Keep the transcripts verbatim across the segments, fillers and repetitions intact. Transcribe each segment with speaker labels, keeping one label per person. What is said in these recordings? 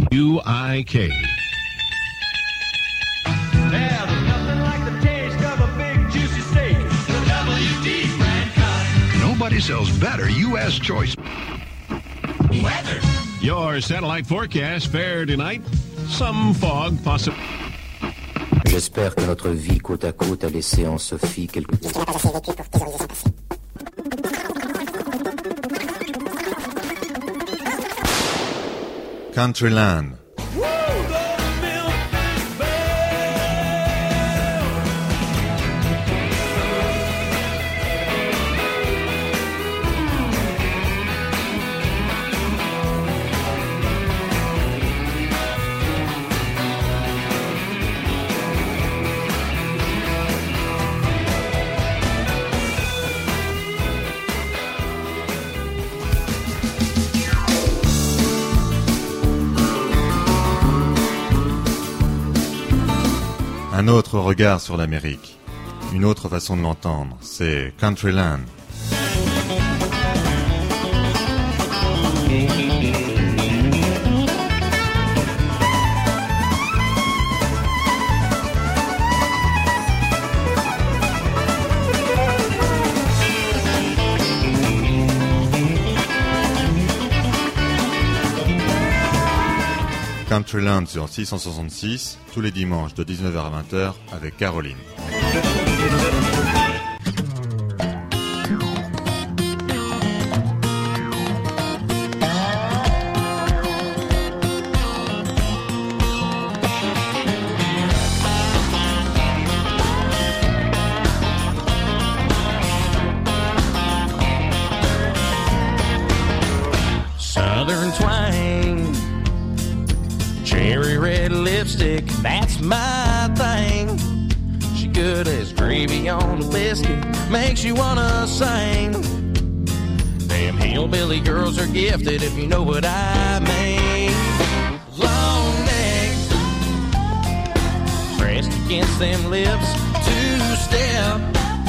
Speaker 1: U I K.
Speaker 2: Nobody sells better U S choice.
Speaker 1: Weather. Your satellite forecast fair tonight. Some fog possible.
Speaker 3: J'espère que notre vie côte à côte a laissé en Sophie quelque...
Speaker 4: Countryland. Un autre regard sur l'Amérique, une autre façon de l'entendre, c'est Countryland. Countryland sur six cent soixante-six, tous les dimanches de dix-neuf heures à vingt heures avec Caroline.
Speaker 5: Southern twang, cherry red lipstick, that's my thing. She good as gravy on a biscuit, makes you wanna sing. Them hillbilly girls are gifted, if you know what I mean. Long neck, pressed against them lips, two-step,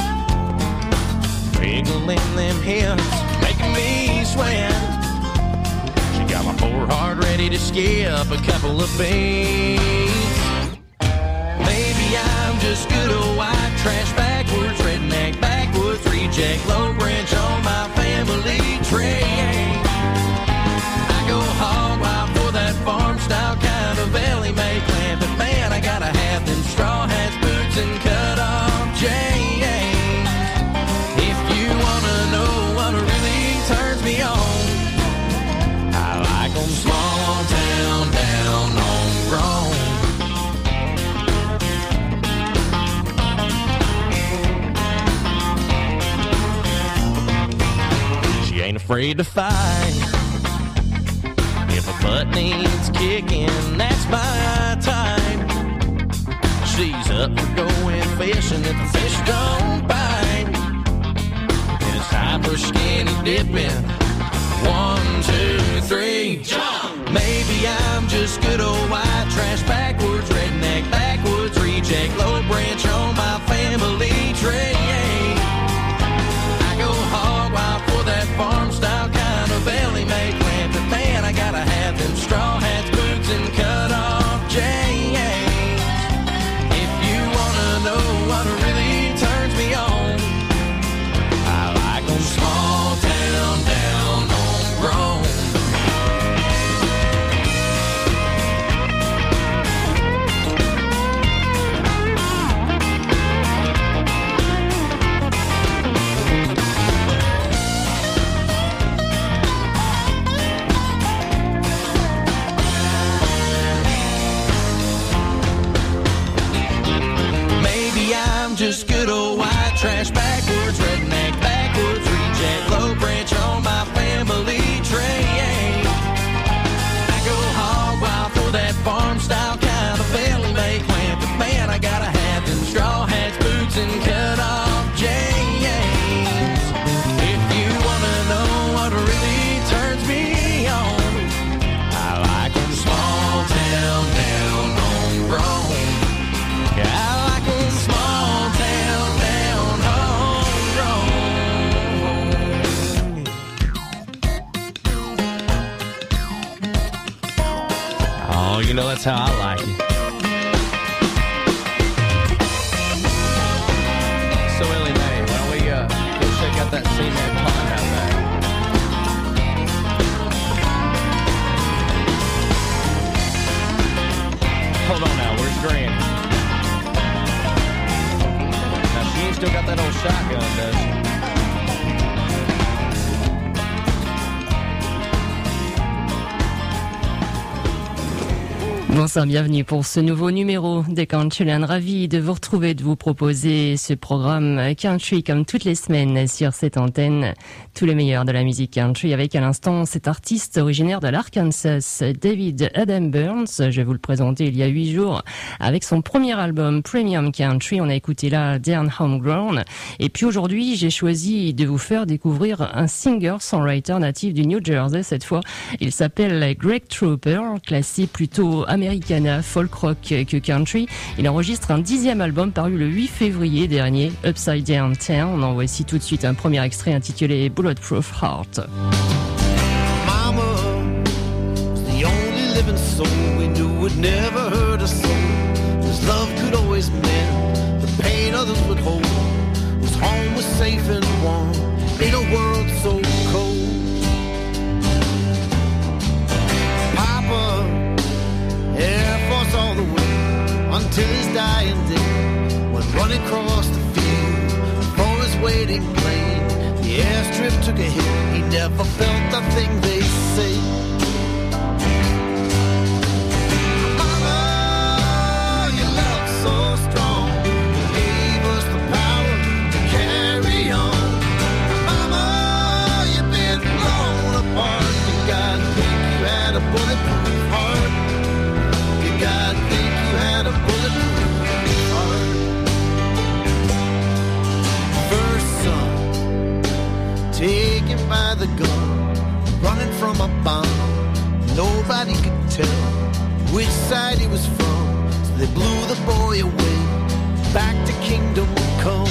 Speaker 5: wiggling them hips, making me sweat. Got my poor heart ready to skip a couple of beats. Maybe I'm just good old white trash backwards, redneck backwoods, reject low branch on my family tree. I go hog wild for that farm style kind of belly make land, but man, I gotta have them straw hats, boots, and cut off jeans. If you wanna know what really turns me on, small town, down homegrown. She ain't afraid to fight. If a butt needs kicking, that's my type. She's up for going fishing if the fish don't bite. And it's time for skinny dipping. One, two, three, jump! Maybe I'm just good old white trash backwards, redneck backwoods, reject low branch on my family tree. I go hog wild for that farm style kind of belly make land, but man, I gotta have them straw hats, boots, and cut off jeans. If you wanna know what really turns me on, I like them small town, down homegrown. Just good old white trash backwards, redneck backwoods, reject low branch on my family tree. I go hog wild for that farm style kind of belly make land, but man, I gotta have them straw hats, boots, and cut off jeans. If you wanna know what really turns me on, I like them small town, down homegrown. I like them small town, Oh, you know that's how I like it. So Ellie Mae, why don't we uh, go check out that scene there, pond out there? Hold on now, where's Granny? Now she ain't still got that old shotgun, does she?
Speaker 6: Bonsoir, bienvenue pour ce nouveau numéro de Countryland. Ravi de vous retrouver, de vous proposer ce programme country comme toutes les semaines sur cette antenne. Tout le meilleur de la musique country avec à l'instant cet artiste originaire de l'Arkansas, David Adam Burns. Je vais vous le présenter il y a huit jours avec son premier album Premium Country. On a écouté là Down Homegrown. Et puis aujourd'hui, j'ai choisi de vous faire découvrir un singer-songwriter natif du New Jersey cette fois. Il s'appelle Greg Trooper, classé plutôt américain. Americana, folk rock que country. Il enregistre un dixième album paru le huit février dernier, Upside Down Town. En voici tout de suite un premier extrait intitulé Bulletproof Heart.
Speaker 7: Mama was the only living soul we knew would never hurt a soul. Whose love could always mend the pain others would hold. Whose home was safe and warm in a world so cold. Papa, Air Force all the way until his dying day. When running across the field for his waiting plane, the airstrip took a hit. He never felt the thing they say. Mama, your love so strong, you gave us the power to carry on. Mama, you've been blown apart. You God think you had a bulletproof heart. God, think you had a bulletproof heart. First son, taken by the gun, running from a bomb. Nobody could tell which side he was from, so they blew the boy away, back to kingdom come.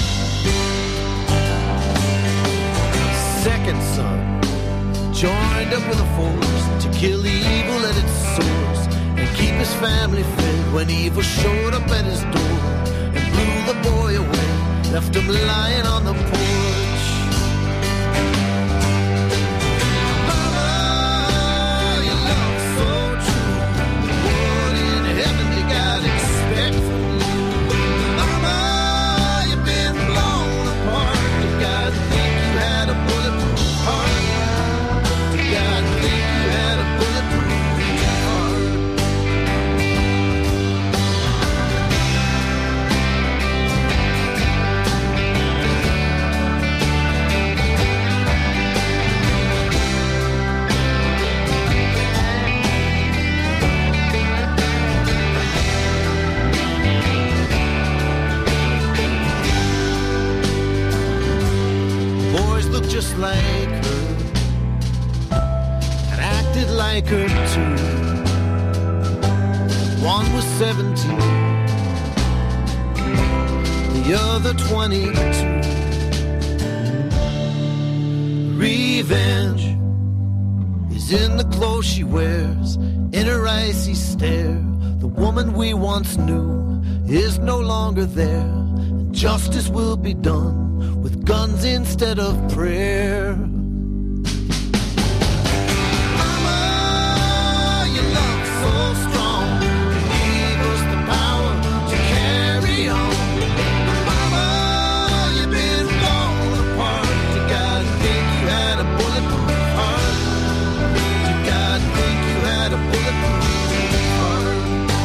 Speaker 7: Second son, joined up with a force to kill evil at its source, keep his family fed when evil showed up at his door and blew the boy away, left him lying on the porch. Mama, your love's so true. What in heaven did God expect from you? Mama, you've been blown apart. Did God think you had a bulletproof heart? Did God think you had a bulletproof heart? Just like her, and acted like her too. One was seventeen, the other twenty-two. Revenge is in the clothes she wears, in her icy stare. The woman we once knew is no longer there, and justice will be done with guns instead of prayer. Mama, your love's so strong, you gave us the power to carry on. Mama, you've been blown apart. Did God think you had a bulletproof heart? Did God think you had a bulletproof heart?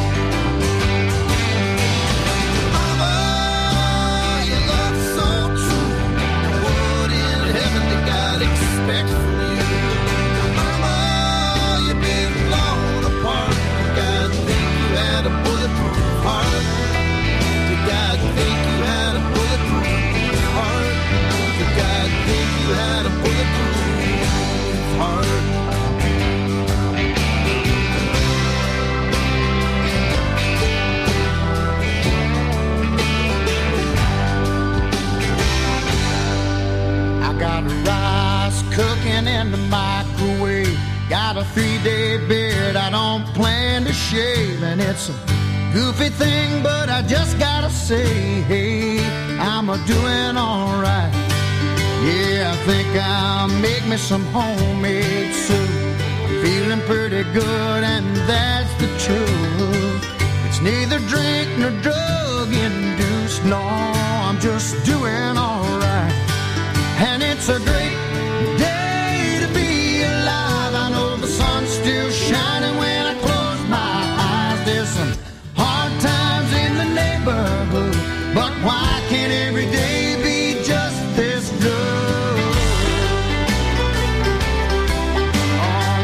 Speaker 7: Mama, your love's so true. Expect from you. Mama, you've been blown apart. Did God think you had a bulletproof heart? Did God think you had a bulletproof heart? Did God think you had a bulletproof heart? I got a rice cooking in the microwave. Got a three-day beard out on don't plan to shave, and it's a goofy thing, but I just gotta say, hey, I'm a doing alright. Yeah, I think I'll make me some homemade soup. I'm feeling pretty good, and that's the truth. It's neither drink nor drug induced, no, I'm just doing alright. And it's a great day to be alive. I know the sun's still shining when I close my eyes. There's some hard times in the neighborhood, but why can't every day be just this good? Oh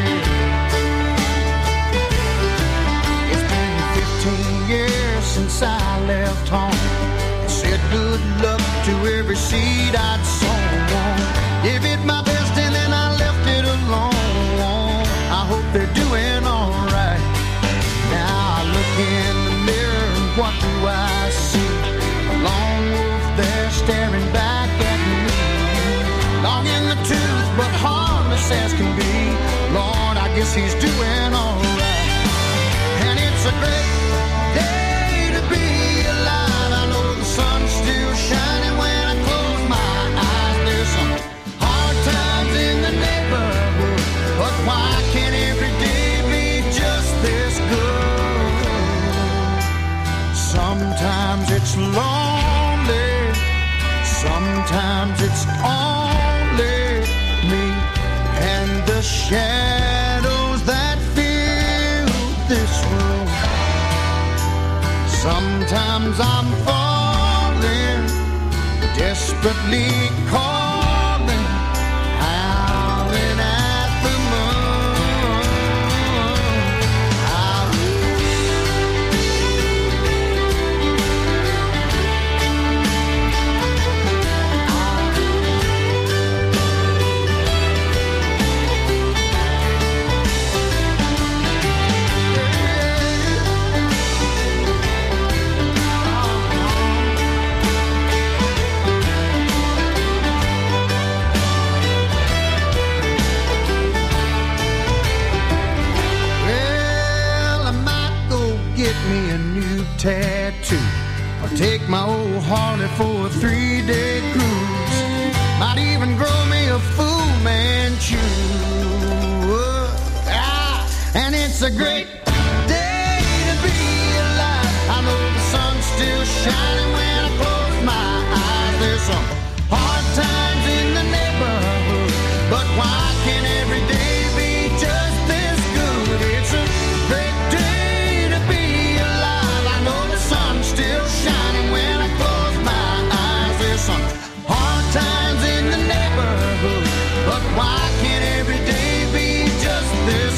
Speaker 7: yeah. It's been fifteen years since I left home. I said good luck to every seed I'd sown. Gave it my best and then I left it alone. I hope they're doing alright. Now I look in the mirror and what do I see? A lone wolf there staring back at me. Long in the tooth but harmless as can be. Lord, I guess he's doing alright. And it's a great day to be alive. I know the sun's still shining when I close my eyes. There's some hard times in the neighborhood, but why can't every day be just this good? Sometimes it's lonely, sometimes it's only me and the shadows that fill this room. Sometimes I'm falling, desperately calling, howling at the moon. Me a new tattoo, or take my old Harley for a three-day cruise. Might even grow me a Fu Manchu. Ah, and it's a great day to be alive. I know the sun's still shining when I close my eyes. There's some hard times in the neighborhood, but why can't every day be just this good? It's a great day. Still shining when I close my eyes. There's some hard times in the neighborhood, but why can't every day be just this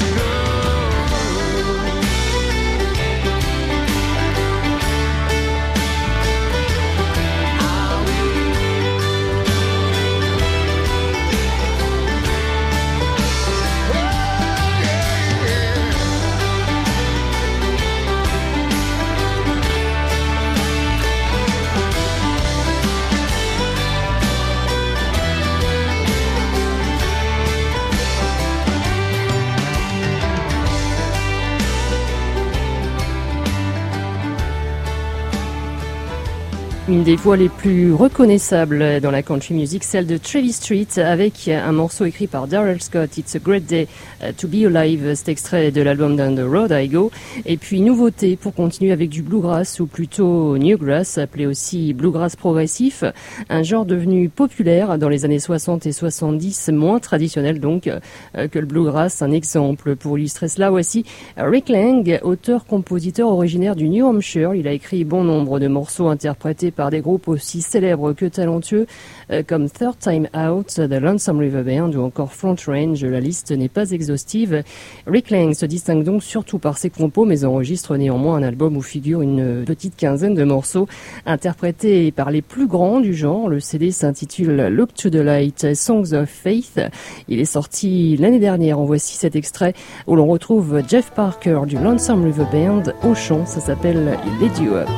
Speaker 6: Une des voix les plus reconnaissables dans la country music, celle de Travis Street, avec un morceau écrit par Darrell Scott, It's a Great Day to Be Alive, cet extrait de l'album Down the Road I Go. Et puis nouveauté pour continuer avec du bluegrass, ou plutôt newgrass, appelé aussi bluegrass progressif, un genre devenu populaire dans les années soixante et soixante-dix, moins traditionnel donc que le bluegrass. Un exemple pour illustrer cela, voici Rick Lang, auteur-compositeur originaire du New Hampshire. Il a écrit bon nombre de morceaux interprétés par des groupes aussi célèbres que talentueux euh, comme Third Time Out, The Lonesome River Band ou encore Front Range. La liste n'est pas exhaustive. Rick Lang se distingue donc surtout par ses compos, mais enregistre néanmoins un album où figure une petite quinzaine de morceaux interprétés par les plus grands du genre. Le C D s'intitule Look to the Light, Songs of Faith. Il est sorti l'année dernière. En voici cet extrait où l'on retrouve Jeff Parker du Lonesome River Band au chant. Ça s'appelle Lead You Up.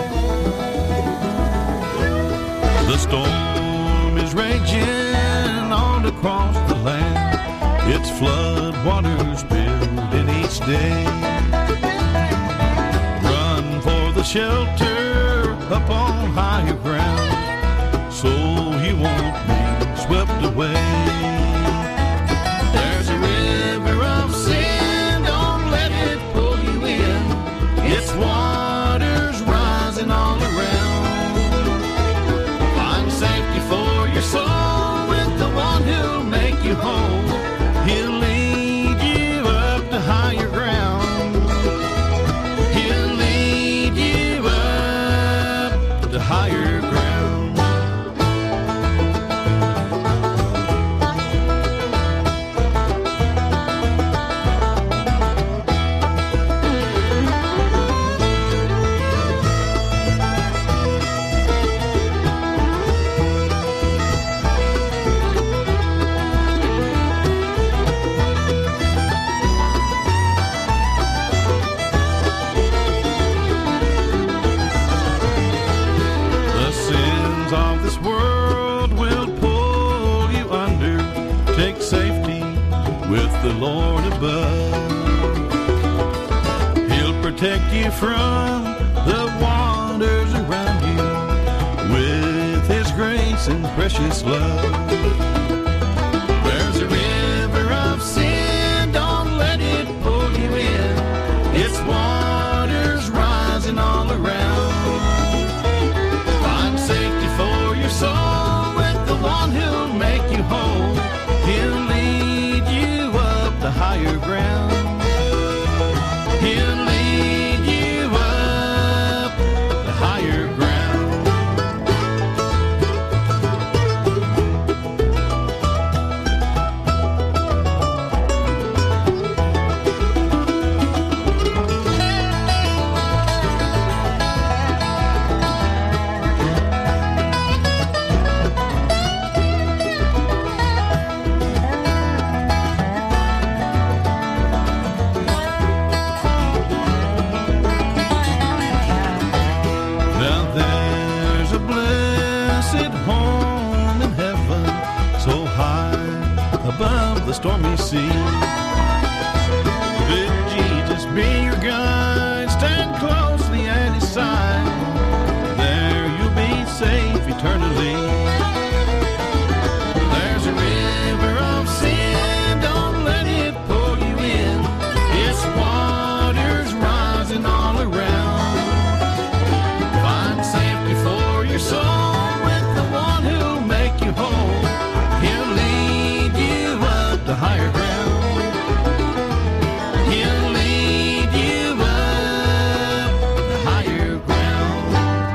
Speaker 8: The storm is raging across the land. Its flood waters building each day. Run for the shelter up on higher ground, so you won't be swept away. There's a river of sin, don't let it pull you in. Its waters rising all around. Find safety for your soul with the one who'll make you whole. He'll lead you up to higher ground. He'll lead you up to higher ground. The Lord above, He'll protect you from the waters around you with His grace and precious love. There's a river of sin, don't let it pull you in. Its waters rising all around. Find safety for your soul with the one who'll make you whole. He'll lead you up the higher ground. He'll lead you up the higher ground. Above the stormy sea, bid Jesus be your guide, stand closely at His side, there you'll be safe eternally. There's a river of sin, don't let it pull you in, its waters rising all around. Find safety for your soul with the one who'll make you whole. He'll lead you up to higher ground. He'll lead you up to higher ground.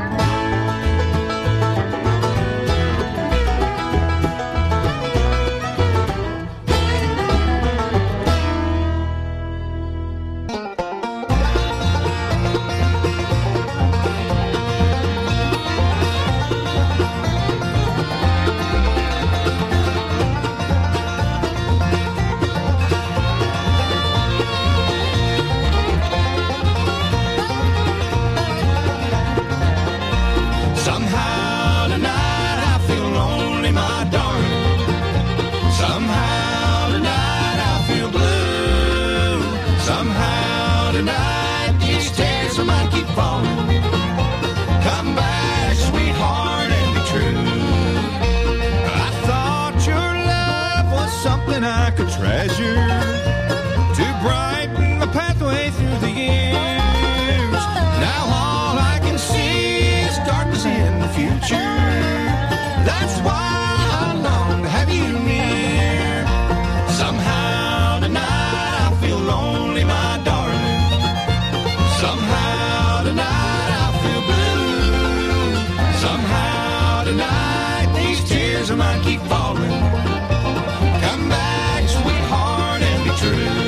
Speaker 8: Somehow tonight I feel lonely, my darling. Somehow tonight I feel blue. Somehow tonight these tears I might keep falling. Come back, sweetheart, and be true. I thought your love was something I could treasure, to brighten the pathway through the years. Now all I can see is darkness in the future. That's why I long to have you near. Somehow tonight I feel lonely, my darling. Somehow tonight I feel blue. Somehow tonight these tears I might keep falling. Come back, sweetheart, and be true.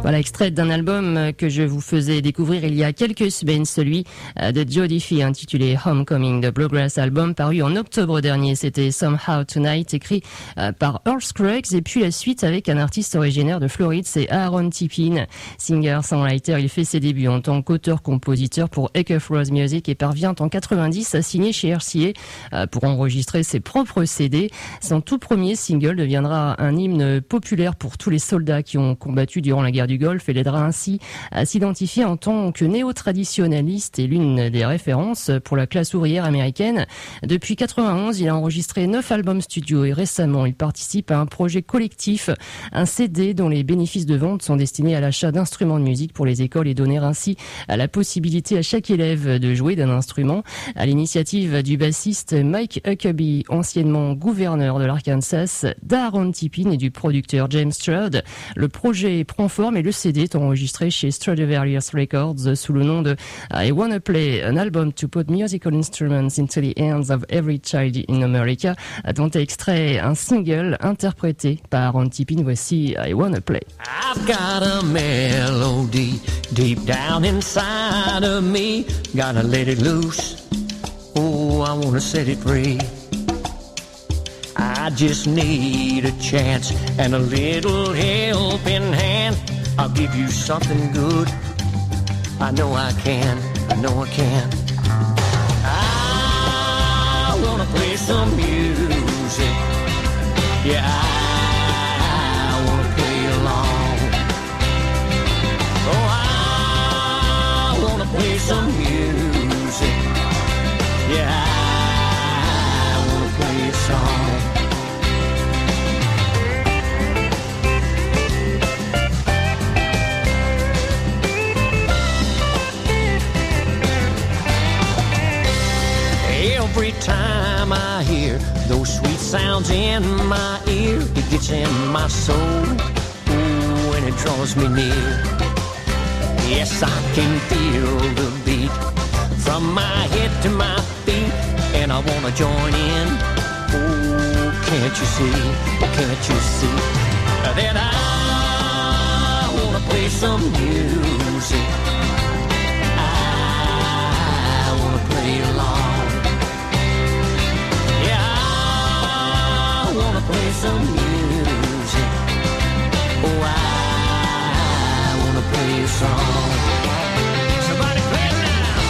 Speaker 6: Voilà, extrait d'un album que je vous faisais découvrir il y a quelques semaines, celui de Joe Diffie, intitulé Homecoming, The Bluegrass Album, paru en octobre dernier. C'était Somehow Tonight, écrit par Earl Scruggs. Et puis la suite avec un artiste originaire de Floride, c'est Aaron Tippin, singer-songwriter. Il fait ses débuts en tant qu'auteur-compositeur pour Acuff Rose Music et parvient en quatre-vingt-dix à signer chez R C A pour enregistrer ses propres C D. Son tout premier single deviendra un hymne populaire pour tous les soldats qui ont combattu durant la guerre du Golfe et l'aidera ainsi à s'identifier en tant que néo-traditionnaliste et l'une des références pour la classe ouvrière américaine. Depuis quatre-vingt-onze, il a enregistré neuf albums studio et récemment, il participe à un projet collectif, un C D dont les bénéfices de vente sont destinés à l'achat d'instruments de musique pour les écoles et donner ainsi à la possibilité à chaque élève de jouer d'un instrument. À l'initiative du bassiste Mike Huckabee, anciennement gouverneur de l'Arkansas, d'Aaron Tippin et du producteur James Stroud, le projet prend forme et le C D est enregistré chez Stradivarius Records sous le nom de I Wanna Play, an album to put musical instruments into the hands of every child in America, dont est extrait un single interprété par Aaron Tippin. Voici I Wanna Play.
Speaker 5: I've got a melody deep down inside of me. Gotta let it loose. Oh, I wanna set it free. I just need a chance and a little helping hand. I'll give you something good. I know I can, I know I can. I wanna play some music. Yeah, I wanna play along. Oh, I wanna play some music. Yeah, I wanna play a song. Every time I hear those sweet sounds in my ear, it gets in my soul, ooh, and it draws me near. Yes, I can feel the beat from my head to my feet, and I wanna join in. Oh, can't you see, can't you see that I wanna play some music. I wanna play along. Play some music. Oh, I wanna play a song. Somebody play it now.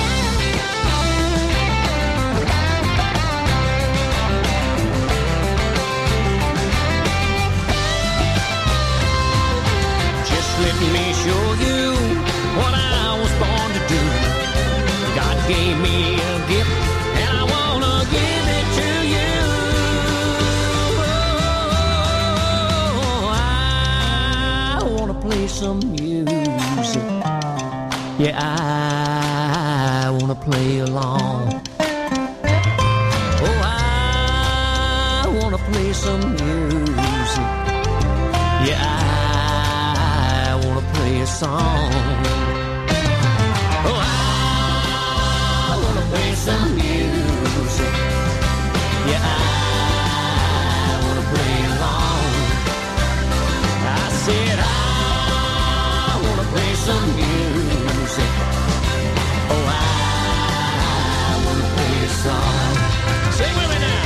Speaker 5: Just let me show you what I was born to do. God gave me a gift, and I wanna give it to you. Play some music. Yeah, I wanna play along. Oh, I wanna play some music. Yeah, I wanna play a song. Oh, I wanna play some music. Yeah, I wanna play along. I said I play some music. Oh, I wanna play a song. Sing with me now.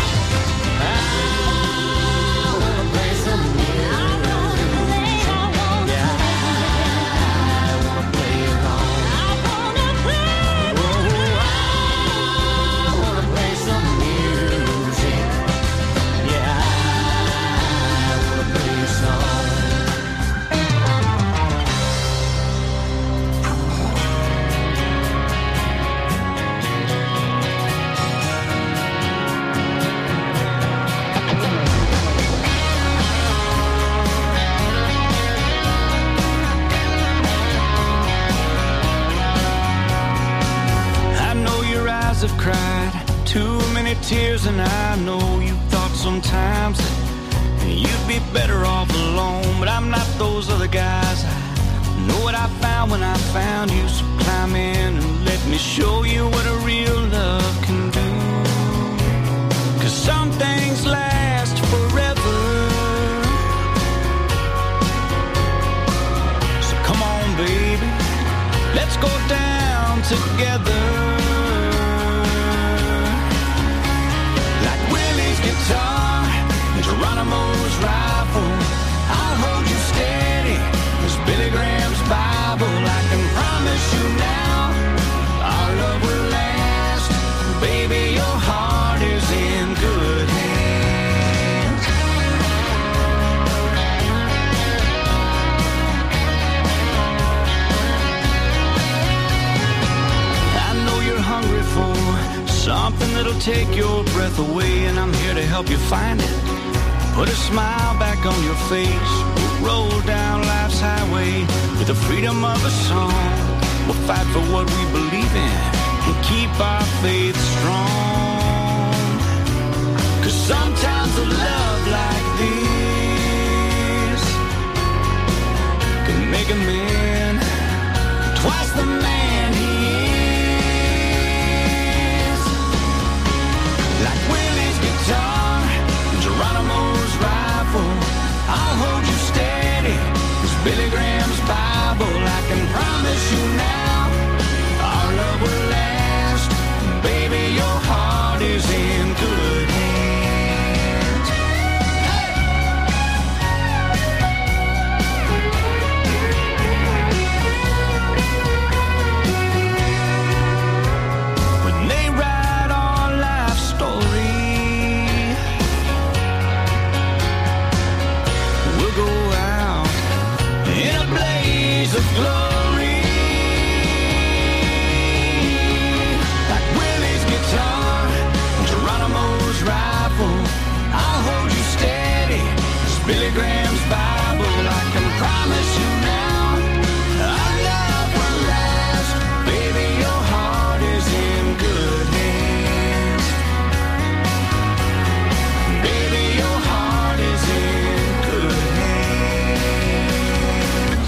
Speaker 5: I wanna play some music. Yeah, I wanna play along. Oh, I wanna play some music. Yeah, I wanna play a song.
Speaker 9: Have cried too many tears, and I know you thought sometimes that you'd be better off alone, but I'm not those other guys. I know what I found when I found you, so climb in and let me show you what a real love can do. 'Cause some things last forever, so come on let's go down together. Like Willie's guitar and Geronimo's rifle, I'll hold you steady as Billy Graham's Bible. I can promise you now, our love will last. Baby, your heart is in good hands. I know you're hungry for something that'll take your breath away, and I'm here to help you find it. Put a smile back on your face. We'll roll down life's highway with the freedom of a song. We'll fight for what we believe in and keep our faith strong. Cause sometimes a love like this can make a man twice the man he is. Like Willie's guitar and Geronimo's rifle, I'll hold you steady as Billy Graham's Bible. I can promise you now, our love will last. Baby, your heart is in good hands. When they write our life story, we'll go out in a blaze of glory. Like Willie's guitar and Geronimo's rifle, I'll hold you steady as Billy Graham's Bible. I can promise you now, our love will last. Baby, your heart is in good hands. Baby, your heart is in good hands.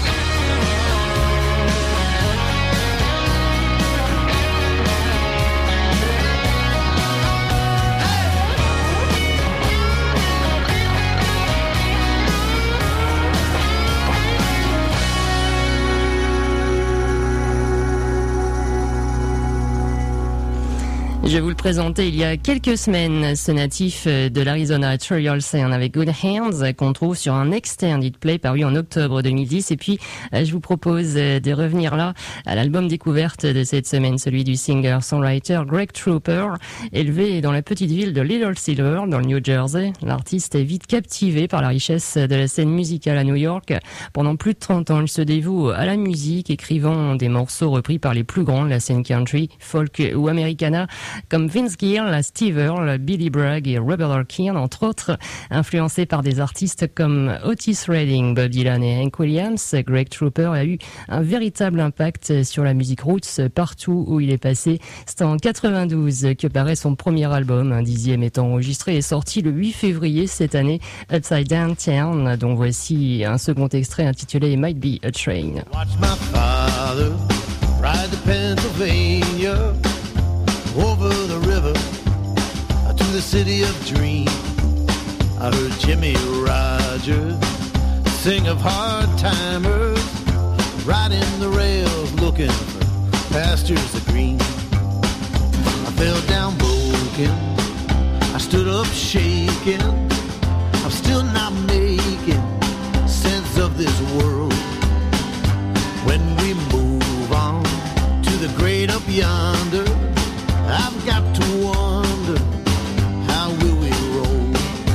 Speaker 6: Je vous le présentais il y a quelques semaines, ce natif de l'Arizona, Troy Olsen avec Good Hands, qu'on trouve sur un extended play paru en octobre deux mille dix. Et puis, je vous propose de revenir là à l'album découverte de cette semaine, celui du singer-songwriter Greg Trooper. Élevé dans la petite ville de Little Silver, dans le New Jersey, l'artiste est vite captivé par la richesse de la scène musicale à New York. Pendant plus de trente ans, il se dévoue à la musique, écrivant des morceaux repris par les plus grands de la scène country, folk ou americana, comme Vince Gill, Steve Earle, Billy Bragg et Robert Larkin, entre autres. Influencé par des artistes comme Otis Redding, Bob Dylan et Hank Williams, Greg Trooper a eu un véritable impact sur la musique roots partout où il est passé. C'est en quatre-vingt-douze que paraît son premier album, un dixième étant enregistré et sorti le huit février cette année, Upside Down Town, dont voici un second extrait intitulé Might Be a Train.
Speaker 7: Watch my father ride to Pennsylvania, over the river to the city of dreams. I heard Jimmy Rogers sing of hard timers riding the rails looking for pastures of green. I fell down broken, I stood up shaking. I'm still not making sense of this world. When we move on to the great up yonder, I've got to wonder, how will we roll?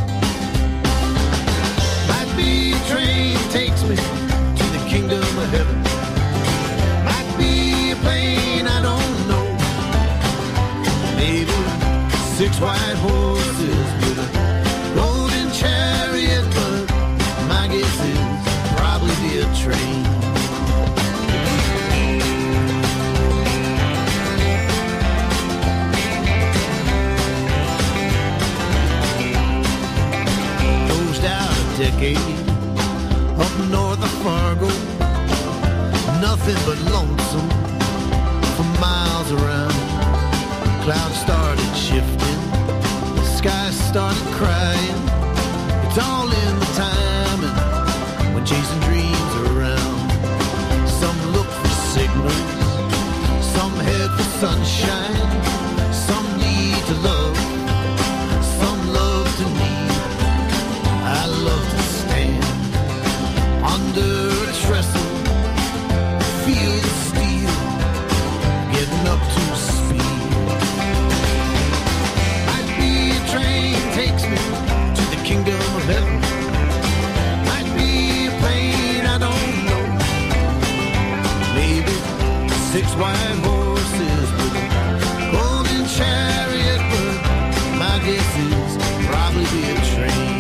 Speaker 7: Might be a train takes me to the kingdom of heaven. Might be a plane, I don't know. Maybe six white horses with a golden chariot, but my guess is probably be a train. Decade up north of Fargo, nothing but lonesome for miles around. Clouds started shifting, the sky started crying. It's all in the timing when chasing dreams around. Some look for signals six white horses with a golden chariot, but my guess is probably be a train.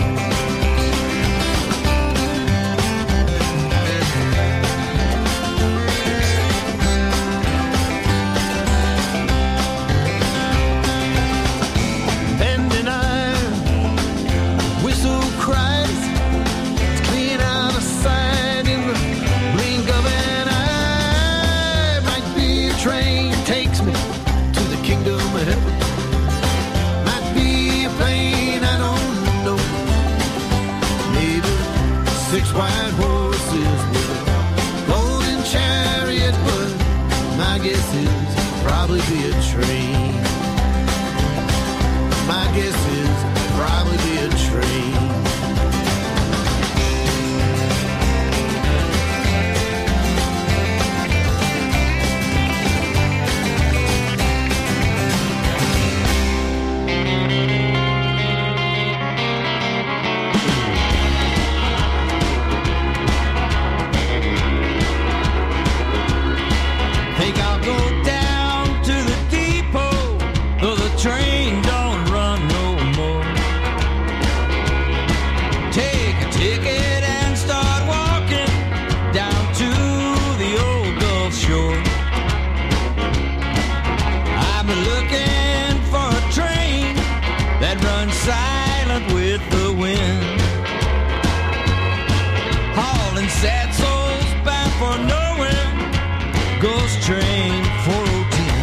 Speaker 7: Bending iron, whistle cries, it's clean out of sight in the blink of an eye. Might be a train takes me to the kingdom of heaven. Might be a plane, I don't know. Maybe six white horses with a golden chariot, but my guess is probably be a train. My guess is probably be a train. Think I'll go down to the depot, though the train don't run no more. Take a ticket and start walking down to the old Gulf Shore. I've been looking for a train that runs silent with the wind, hauling sad souls bound for nowhere. Ghost train four oh ten.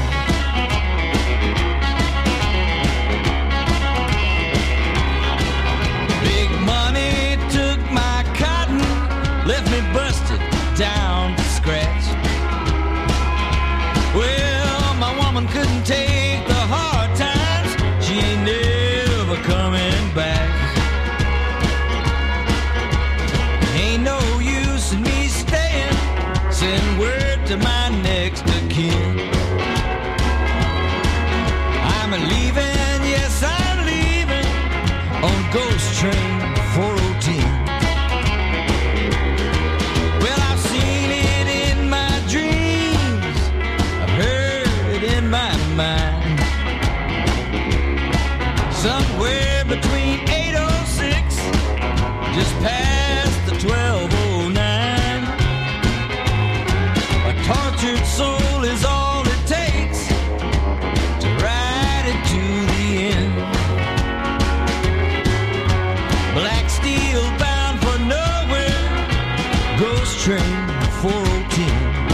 Speaker 7: Big money took my cotton, left me busted down to scratch. Well, my woman couldn't take the hard times, she ain't never coming back. Ain't no use in me staying, send word to my next of kin. I'm leaving, yes I'm leaving on Ghost Train four oh ten. Well, I've seen it in my dreams, I've heard it in my mind. Somewhere between eight oh six, just past the twelve oh nine. A tortured soul is all it takes to ride it to the end. Black steel bound for nowhere, Ghost Train four oh ten.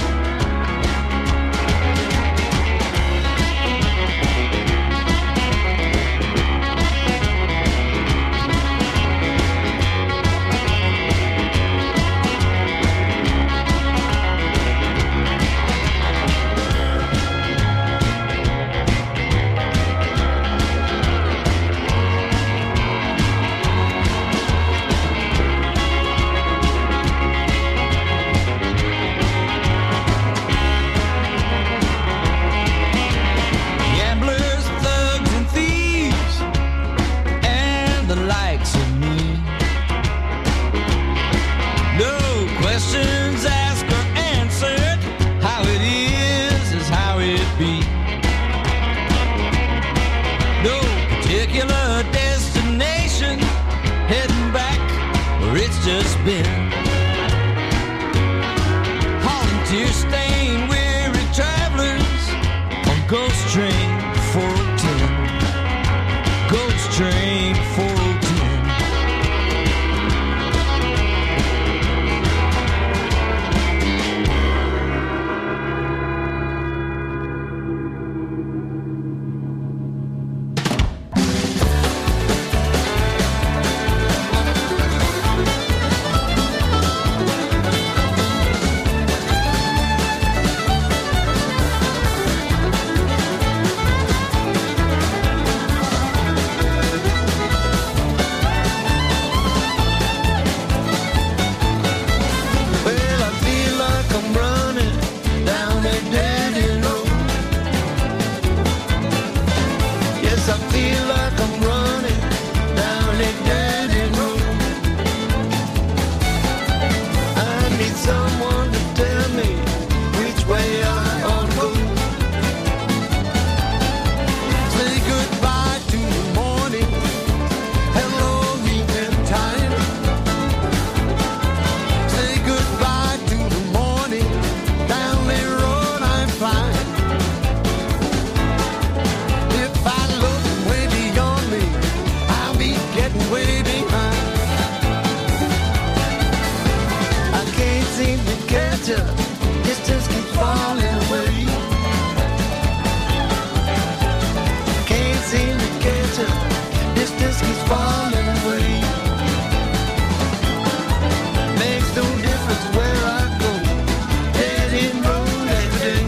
Speaker 7: Gamblers, thugs, and thieves, and the likes of me. No questions asked or answered, how it is is how it be. No particular destination, heading back where it's just been. Hauling tear-stained, weary travelers on Ghost Train four oh ten. Ghost Train four oh ten. catch up, distance keeps falling away. Can't seem to catch up, distance keeps falling away. Makes no difference where I go, dead end road every day.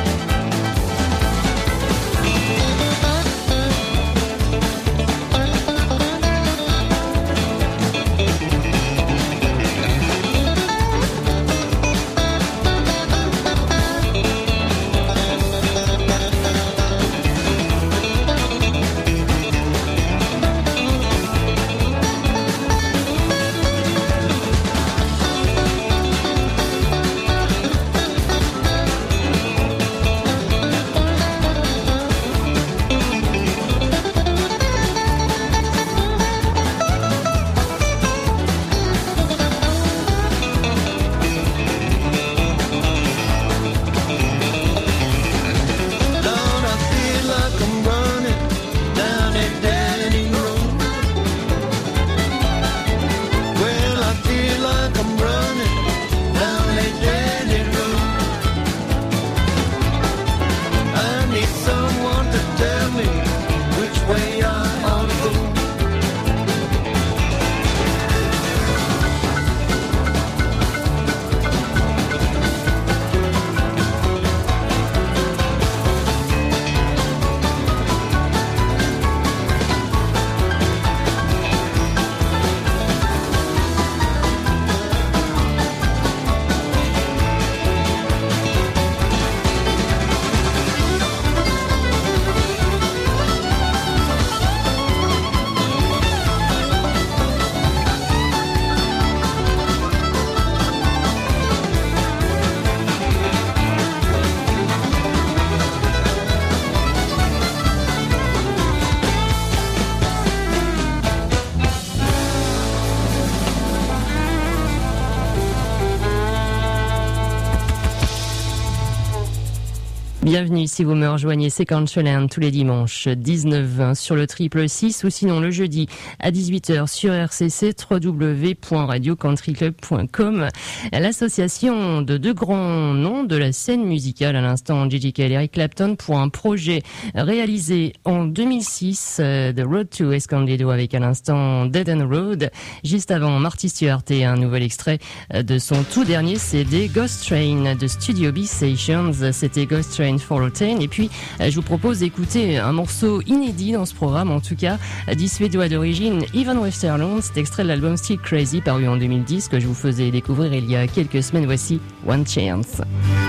Speaker 6: Bienvenue si vous me rejoignez, c'est Countryland tous les dimanches dix-neuf vingt sur le triple six ou sinon le jeudi à dix-huit heures sur R C C, w w w point radio country club point com. L'association de deux grands noms de la scène musicale à l'instant, Gigi Cale et Eric Clapton, pour un projet réalisé en deux mille six, euh, The Road to Escondido, avec à l'instant Dead End Road. Juste avant, Marty Stewart et un nouvel extrait de son tout dernier C D, Ghost Train de Studio B Sessions. C'était Ghost Train for Ten. Et puis, je vous propose d'écouter un morceau inédit dans ce programme, en tout cas, du Suédois d'origine Ivan Westerlund. C'est extrait de l'album Still Crazy, paru en deux mille dix, que je vous faisais découvrir il y a quelques semaines. Voici One Chance.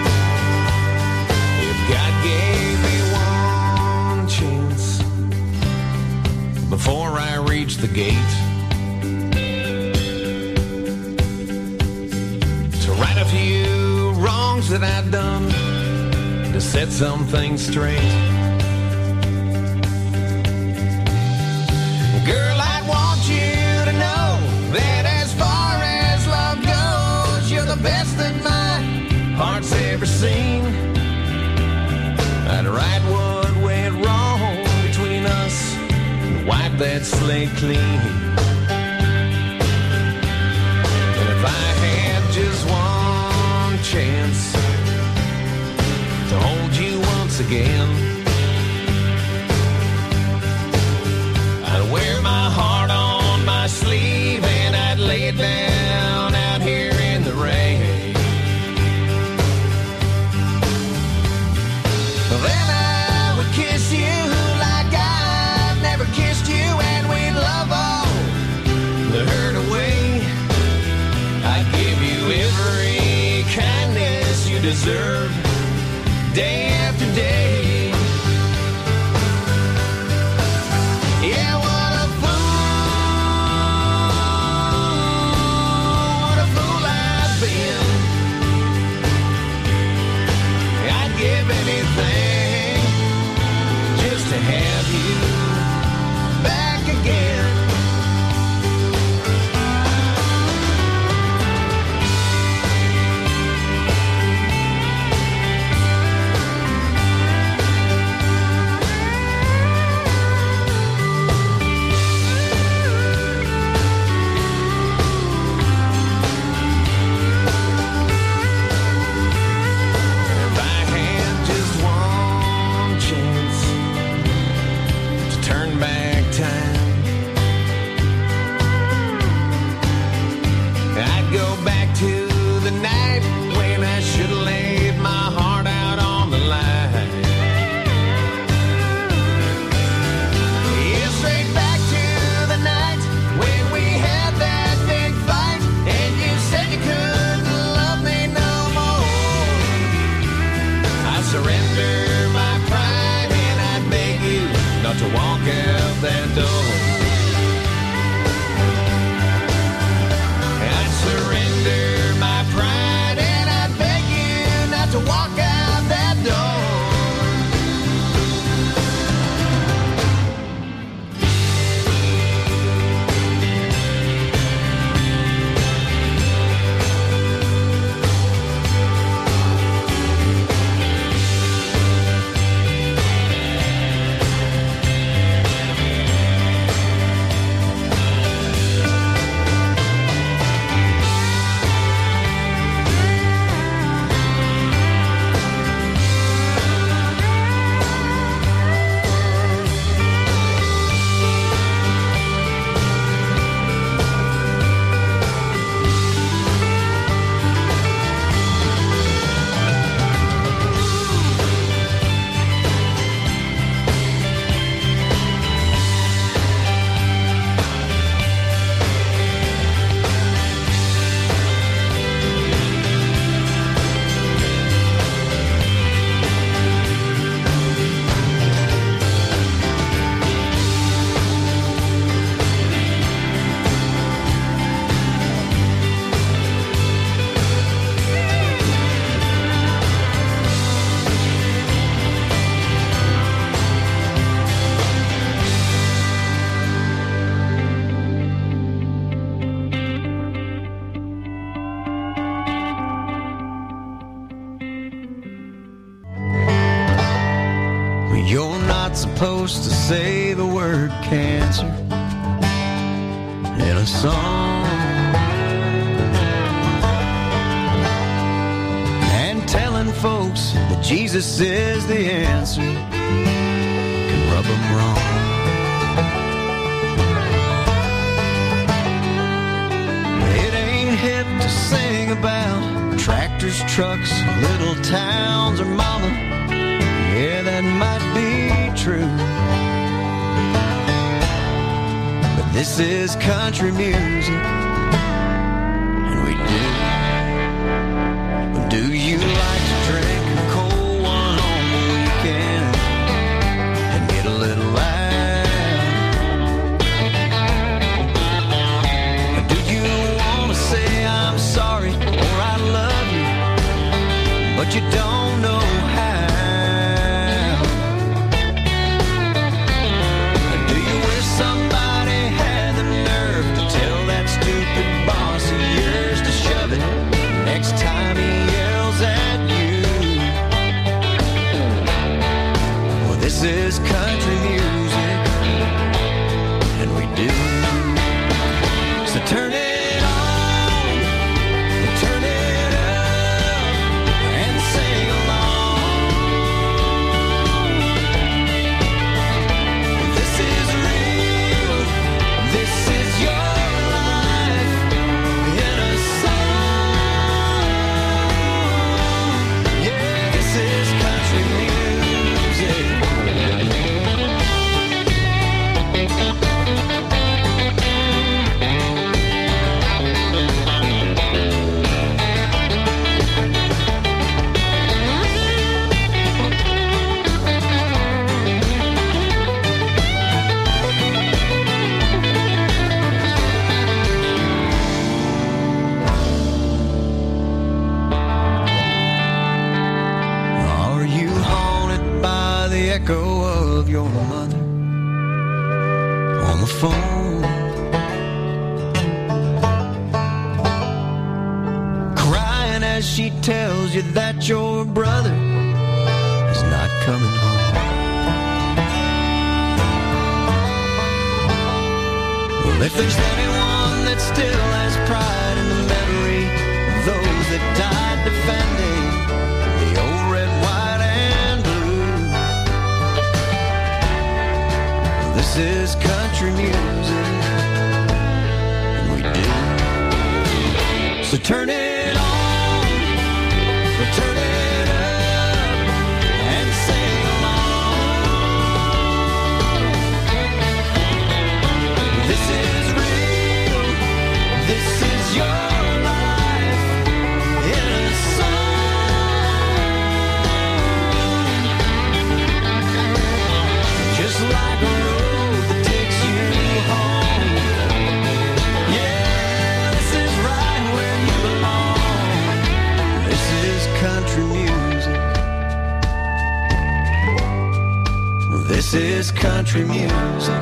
Speaker 9: If God gave me one chance before I reach the gate to right a few wrongs that I've done, to set some things straight. Girl, I want you to know that as far as love goes, you're the best that my heart's ever seen. I'd right what went wrong between us and wipe that slate clean. And if I had just one chance to hold you once again, I'd wear my heart on my sleeve and I'd lay it down out here in the rain. Then I would kiss you like I've never kissed you, and we'd love all the hurt away. I'd give you every kindness you deserve, day after day. Yeah, what a fool, what a fool I've been. I'd give anything just to have you back again. You're not supposed to say the word cancer in a song. And telling folks that Jesus is the answer can rub them wrong. It ain't hip to sing about tractors, trucks, little towns, or mama. Yeah, that might be true, but this is country music, and we do. Do you like to drink a cold one on the weekend and get a little loud? Or do you want to say I'm sorry or I love you, but you don't know how? Somebody had the nerve to tell that stupid boss of yours to shove it next time he yells at you. Well, this is country music, and we do. So turn it on, turn it up, and sing along. This is real. This is your life in a song. Yeah, this is country music. Are you haunted by the echo of your mother on the phone? Crying as she tells you that your brother is not coming home. Well, if there's anyone that still has pride in the memory of those that died defending the old red, white, and blue, this is country music, and we do. So turn it on, turn it up, and sing along. This is real, this is your life in a song. Just like a road that takes you home. Yeah, this is right where you belong. This is country music. This is country music.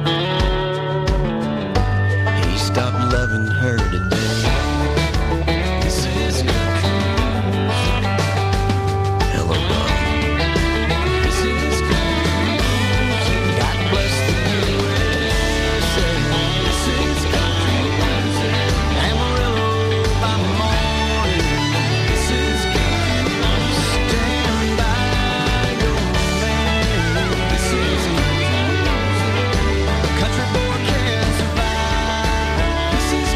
Speaker 9: He stopped loving her today. This is country music. Hello, Bob. This is country music. God bless the U S A. This is country music. Amarillo by morning. This is country music. Stand by your man. This is country music. Country boy can't survive. This is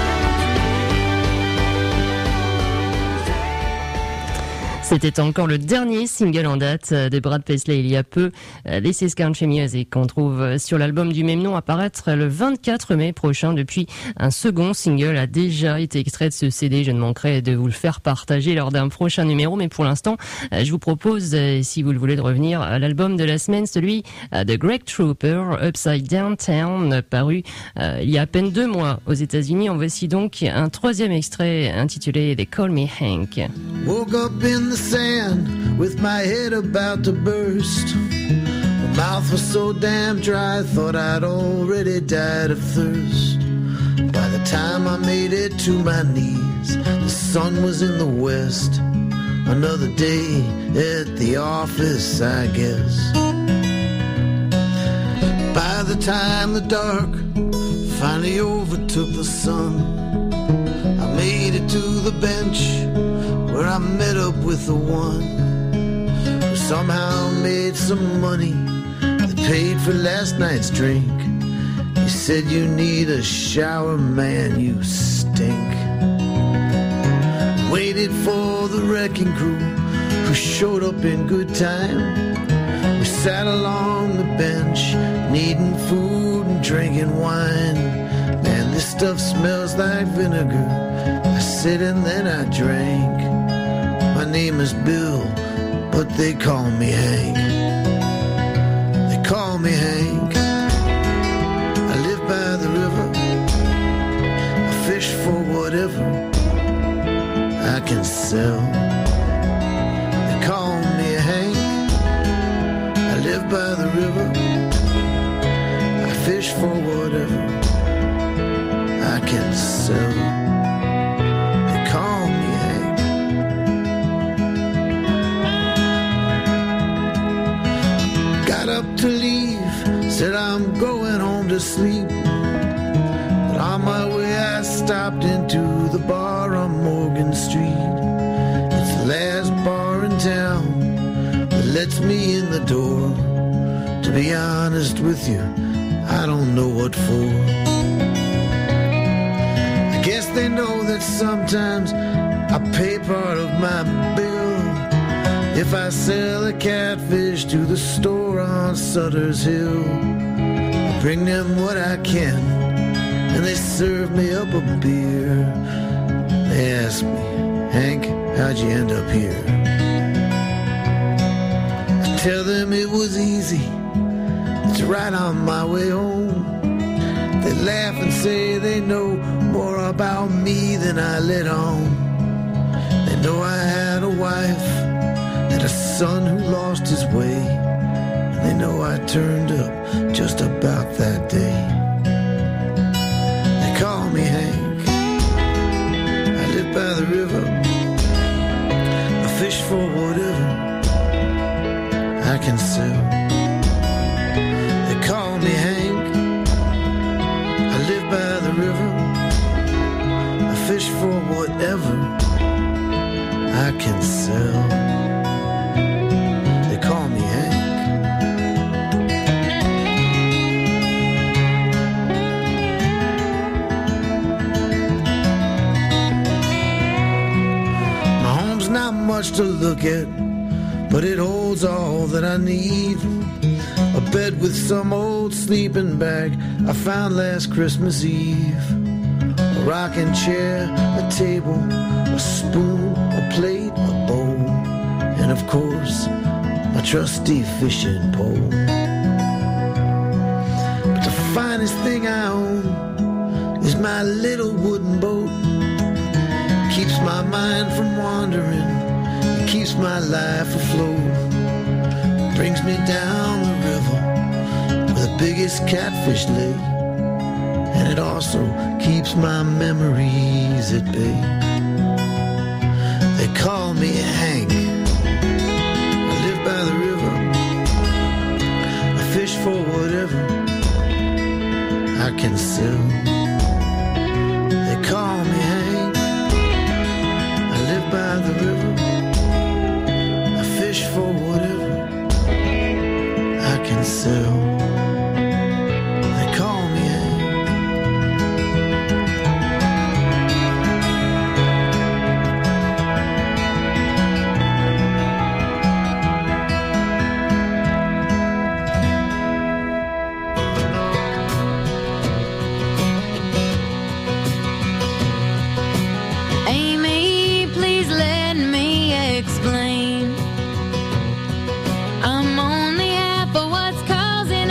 Speaker 6: C'était encore le dernier single en date de Brad Paisley il y a peu. This is Country Music qu'on trouve sur l'album du même nom à paraître le vingt-quatre mai prochain. Depuis, un second single a déjà été extrait de ce C D. Je ne manquerai de vous le faire partager lors d'un prochain numéro. Mais pour l'instant, je vous propose, si vous le voulez, de revenir à l'album de la semaine, celui de Greg Trooper, Upside Down Town, paru euh, il y a à peine deux mois aux États-Unis. En voici donc un troisième extrait intitulé They Call Me Hank.
Speaker 7: Woke up in the sand with my head about to burst. My mouth was so damn dry, I thought I'd already died of thirst. By the time I made it to my knees, the sun was in the west. Another day at the office, I guess. By the time the dark finally overtook the sun, I made it to the bench where I met up with the one who somehow made some money that paid for last night's drink. He said, "You need a shower, man, you stink." Waited for the wrecking crew who showed up in good time. We sat along the bench, needing food and drinking wine. Man, this stuff smells like vinegar. I said and then I drank. My name is Bill, but they call me Hank. They call me Hank. I live by the river. I fish for whatever I can sell. They call me Hank. I live by the river. I fish for whatever I can sell. They call me Hank. Got up to leave, said I'm going home to sleep. But on my way I stopped into the bar on Morgan Street. It's the last bar in town that lets me in the door. To be honest with you, I don't know what for. I guess they know that sometimes I pay part of my bill if I sell a catfish to the store on Sutter's Hill. I bring them what I can and they serve me up a beer. They ask me, "Hank, how'd you end up here?" I tell them it was easy. It's right on my way home. They laugh and say they know more about me than I let on. They know I had a wife and a son who lost his way. And they know I turned up just about that day. They call me Hank. I live by the river. I fish for whatever I can sell. They call me Hank. I live by the river. I fish for whatever I can sell. They call me Hank. My home's not much to look at, but it holds all that I need. A bed with some old sleeping bag I found last Christmas Eve. A rocking chair, a table, a spoon, a plate, a bowl, and of course, my trusty fishing pole. But the finest thing I own is my little wooden boat. It keeps my mind from wandering, it keeps my life afloat. Brings me down the river where the biggest catfish lay. And it also keeps my memories at bay. They call me Hank. I live by the river. I fish for whatever I can sell. They call me Hank. I live by the river. I fish for whatever I can sell. They call me Hank.
Speaker 10: Amy, please let me explain. I'm only half of what's causing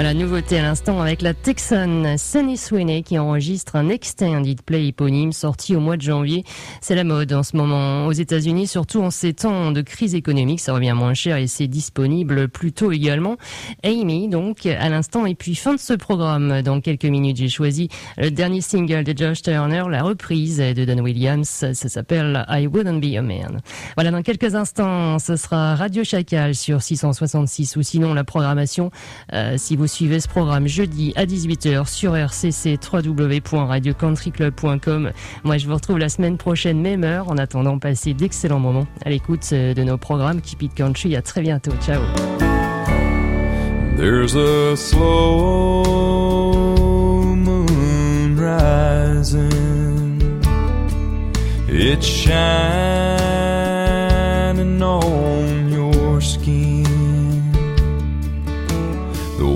Speaker 6: Voilà, nouveauté à l'instant avec la Texan Sunny Sweeney qui enregistre un extended play éponyme sorti au mois de janvier. C'est la mode en ce moment aux États-Unis, surtout en ces temps de crise économique. Ça revient moins cher et c'est disponible plus tôt également. Amy, donc, à l'instant. Et puis, fin de ce programme. Dans quelques minutes, j'ai choisi le dernier single de Josh Turner, la reprise de Don Williams. Ça s'appelle I Wouldn't Be a Man. Voilà, dans quelques instants, ce sera Radio Chacal sur six cent soixante-six ou sinon la programmation, euh, si vous Vous suivez ce programme jeudi à dix-huit heures sur R C C, w w w point radio country club point com. Moi, je vous retrouve la semaine prochaine, même heure. En attendant, passez d'excellents moments à l'écoute de nos programmes Keep It Country. À très bientôt. Ciao.
Speaker 11: There's a slow moon rising. It's shining on your skin. The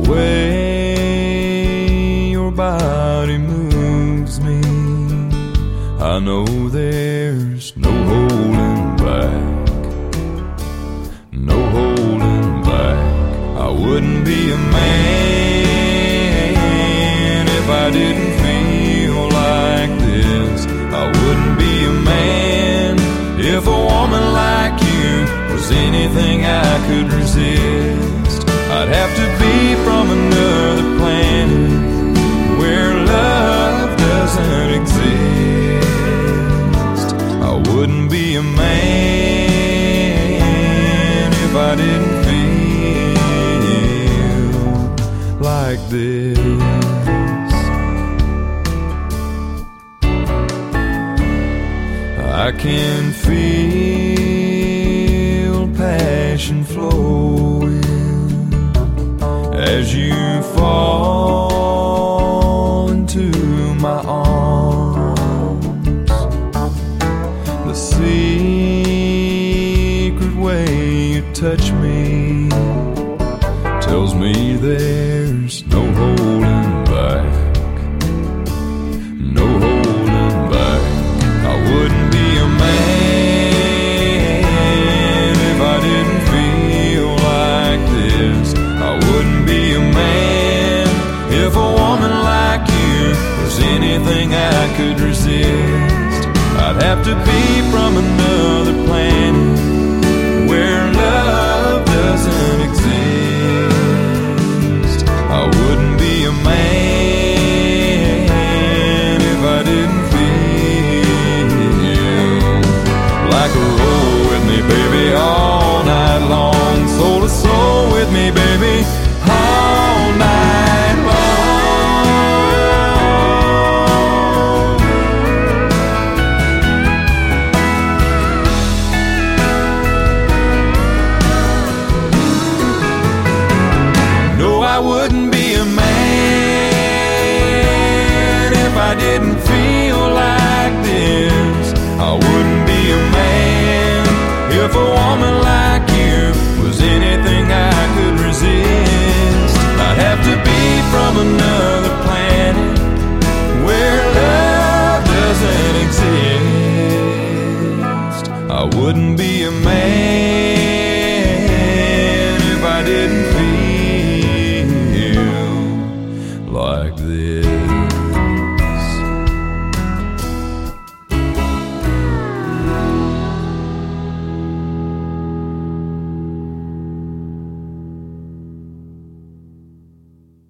Speaker 11: way your body moves me, I know there's no holding back, no holding back. I wouldn't be a man if I didn't feel like this. I wouldn't be a man if a woman like you was anything I could resist. I'd have to be from another planet where love doesn't exist. I wouldn't be a man if I didn't feel like this. I can feel passion flowing as you fall into my arms. The secret way you touch me tells me there's no holding back, no holding back. I wouldn't be a man if I didn't feel like this. I wouldn't be a man if a woman like you was anything I could resist. I'd have to be from another planet where love doesn't exist. I wouldn't be a man